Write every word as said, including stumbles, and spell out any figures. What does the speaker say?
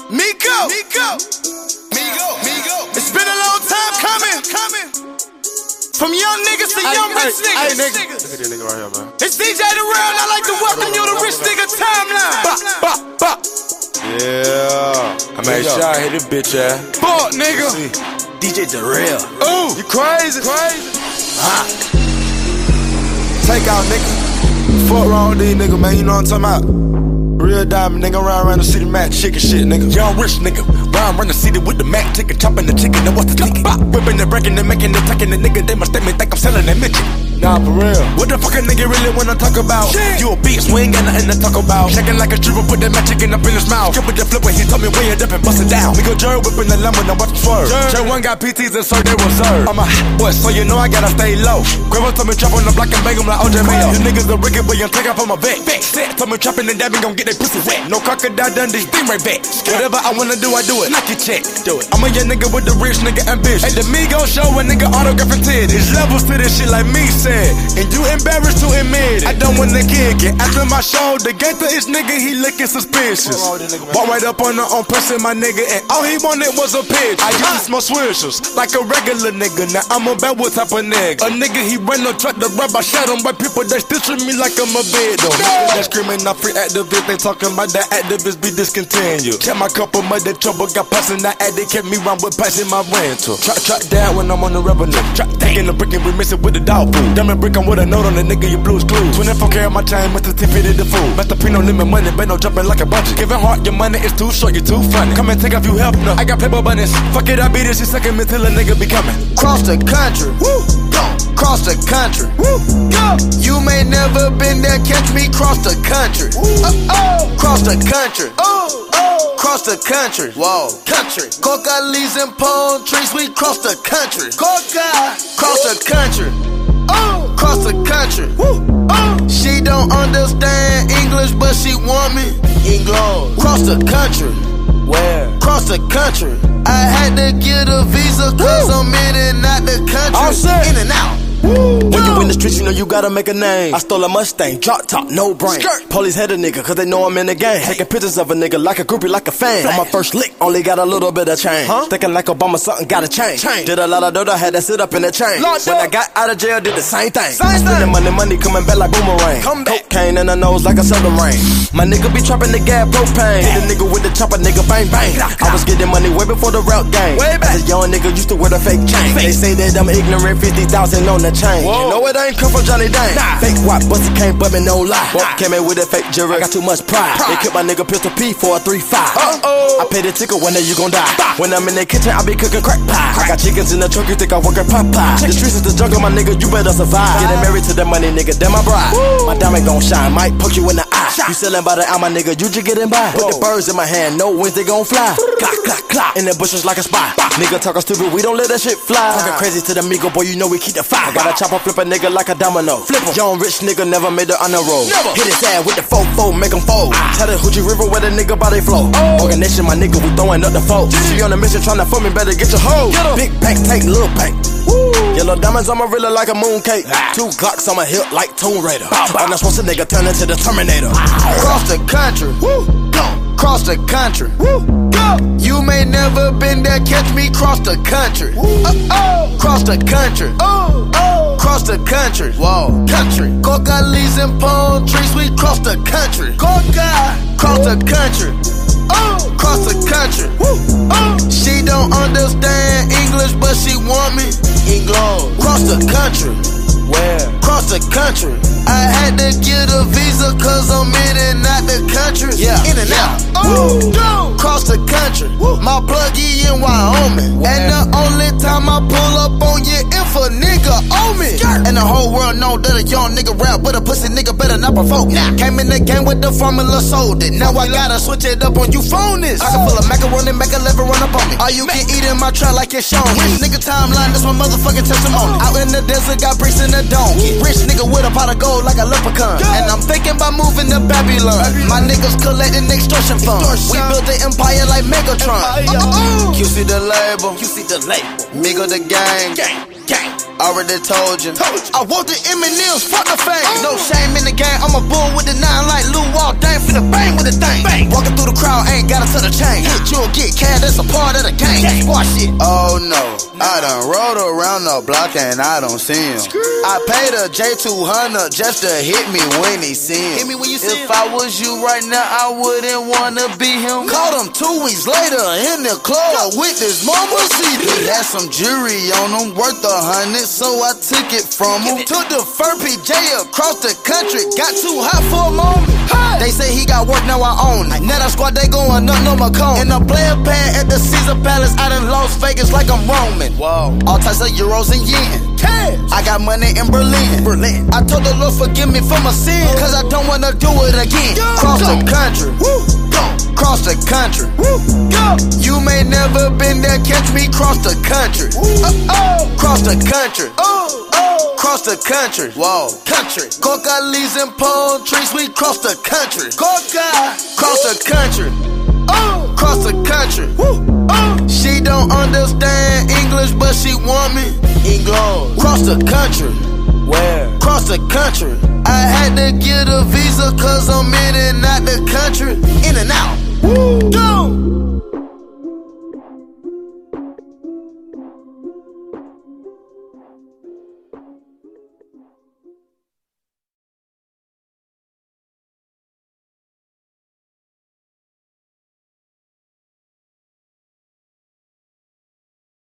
Migo, Migo, Migo, Migo. It's been a long time coming, coming. From young niggas to young ay, rich niggas. Ay, nigga. Look at this nigga right here, man. It's D J The Real, and I like to welcome you to Rich Nigga Timeline. Ba, ba, ba. Yeah. I made sure I hit this bitch ass. Fuck, nigga. D J The Real. Ooh, you crazy? Crazy. Ah. Take out, nigga. Fuck wrong with these niggas, man. You know what I'm talking about? Real diamond, nigga, round around the city, Mac, chicken shit, nigga. Young rich nigga, round around the city with the Mac, chicken, chopping the chicken, then what's the ticket? Whipping and breaking and making and taking the nigga, they must think me think I'm selling that midget. Nah, for real. What the fuck a nigga really wanna talk about? Shit. You a bitch, we ain't got nothing to talk about. Shaking like a stripper, put that Mac chicken up in his mouth. Skip with the flip when he told me weigh it up and bust it down. We go Jerry whipping the lemon and watch him swerve. J one got P Ts and so they reserve. I'm a hot boy, so you know I gotta stay low. Grandma told me chop on the block and bang him like O J Mayo. You niggas are wicked, but you take off on my vet. Set, told me chopping and dabbing gon' get they pussy wet. No crocodile done this thing right back. Whatever I wanna do, I do it. Knock your check, do it. I'm a young nigga with the rich nigga ambition. At the Migo show, a nigga autographing titties. There's levels to this shit like me said. And you embarrassed to admit it. I don't wanna kick it. After my show, the gangster is nigga, he looking suspicious. Walk right up on her on pressing my nigga, and all he wanted was a pitch. I used to smoke swishers like a regular nigga. Now I'm a bad what type of nigga. A nigga, he ran no truck to rub, I shot him. But people they still treat me like I'm a bed though. No. They screaming out free activist, they talking about that activist be discontinued. Kept my cup of mother trouble, got passing that addict, kept me round with passing my rental. Trap trap down when I'm on the revenue. Trap taking the brick and we missing with the dog food. Diamond brick, I'm with a note on the nigga, you blues clues. twenty-four karat my chain, Mister Tiffany the fool. Master P no limit money, bet no jumping like a budget. Giving heart, your money is too short, you too funny. Come and take off you help, no. I got paper bunnies. Fuck it, I beat it, she sucking me till a nigga be coming. Cross the country, woo, go. Cross the country, woo, go. You may never been there, catch me cross the country. Uh, oh, cross the country, oh, oh, cross the country, whoa, country. Coca leaves and palm trees, we cross the country. Coca, cross the country, oh, cross the country, woo, oh. She don't understand English, but she want me English. Cross the country, where? Cross the country. I had to get a visa, cause I'm in and out the country. In and out. When you in the streets, you know you gotta make a name. I stole a Mustang, drop top, no brain. Skirt. Police had a nigga, cause they know I'm in the game. Taking pictures of a nigga like a groupie, like a fan. On my first lick, only got a little bit of change. Huh? Thinking like Obama, something gotta change. change. Did a lot of dirt, I had to sit up in the chain. Locked when up. I got out of jail, did the same thing. Same Spending money, money coming back like boomerang. Come back. Cocaine in the nose like a southern rain. My nigga be trapping the gas propane. Hit a nigga with the chopper, nigga bang bang. I was getting money way before the route game. Way back. As a young nigga used to wear the fake chain. Fake. They say that I'm ignorant, fifty thousand on the chain. Whoa. You know it ain't come from Johnny Dang. Nah. Fake white, busty can't but me no lie. Nah. Came in with a fake jury, got too much pride. pride. They kept my nigga Pistol P for a three five. Uh-oh. I pay the ticket, when you gon' die. Bah. When I'm in the kitchen, I be cooking crack pie. Crack. I got chickens in the truck, you think I work at Popeye. The streets is the jungle, my nigga, you better survive. Getting married to the money, nigga, damn my bride. Woo. My diamond gon' shine, might poke you in the eye. Shot. You selling by the hour, my nigga, you just getting by. Whoa. Put the birds in my hand, know when's they gon' fly. Clock, clock, clock, in the bushes like a spy. Bah. Nigga talking stupid, we don't let that shit fly. Talking crazy to the Migo, boy, you know we keep the fire. I got a chopper, flip a nigga like a domino. Flip em. Young rich nigga never made the honor roll. Never. Hit his ass with the fofo, make him fold. Ah. Tell the Hoochie River where the nigga body flow. Oh. Organization, my nigga, we throwing up the foe. She on a mission tryna fuck me, better get your hoe. Get Big bank, tank, little bank. Woo. Yellow diamonds on my really like a mooncake. Ah. Two Glocks on my hip like Tomb Raider. I'm not supposed to nigga turn into the Terminator. Ah. Cross the country, woo, go. Cross the country, woo, go. You may never been there, catch me cross the country. Uh, oh. Cross the country, oh, oh. Cross the country, whoa, country. Coca leaves and palm trees, we cross the country. Coca, cross the country, oh, cross the country, woo, oh. She don't understand English, but she want me English. Cross the country, where? Cross the country. I had to get a visa, cause I'm in and out the country. Yeah, in and out. Oh, go. Cross the country. Woo. My pluggy in Wyoming. Where? And the only time I pull up on you if a nigga owe me. Skirt. And the whole world know that a young nigga rap, but a pussy nigga better not provoke. Nah. Came in the game with the formula, sold it. Now I gotta switch it up on you phonies. I can pull a macaroni, make a lever run up on me. Or you can eat in my trap like it's shown. Rich nigga timeline, that's my motherfucking testimony. Out in the desert, got bricks in the donkey. Rich nigga with a pot of gold like a leprechaun. And I'm thinking about moving to Babylon. My niggas collecting extortion funds. We built the empire like Megatron. Uh-oh. Q C the label, Q C the label. Migo the gang, gang, gang. Already told you. I want the M and M's, fuck the fame. No shame in the game, I'm a bull with the nine like Lou Wall. Dang for the bang with the thing. Walking through the crowd dog ain't gotta touch the chain. Hit you'll get cash, that's a part of the game. Squash shit. Oh no, I done rode around the block and I don't see him. I paid a J two hundred just to hit me when he see him. Hit me when you see If him. I was you right now, I wouldn't wanna be him. Caught him two weeks later in the club with his mama. See, he had some jewelry on him worth a hundred, so I took it from him. Took the fur P J across the country, got too hot for a moment. They say he got work, now I own it. Now that squad, they going up, no Macomb. In the player pad at the Caesar Palace out in Las Vegas like I'm roaming. Whoa. All types of euros and yen. Cash. I got money in Berlin. Berlin. I told the Lord forgive me for my sin, cause I don't wanna do it again. Cross the country. Woo. Go. Cross the country. Woo. Go. You may never been there, catch me cross the country. Uh oh. Cross the country. Oh. Oh. Cross the country. Whoa. Country. Coca leaves and palm trees, we cross the country. Coca. Cross the country. Oh. Cross the country. Woo. Oh. She don't understand English, but she want me. English. Cross the country. Where? Cross the country. I had to get a visa cause I'm in and out the country. In and out. Woo. Go.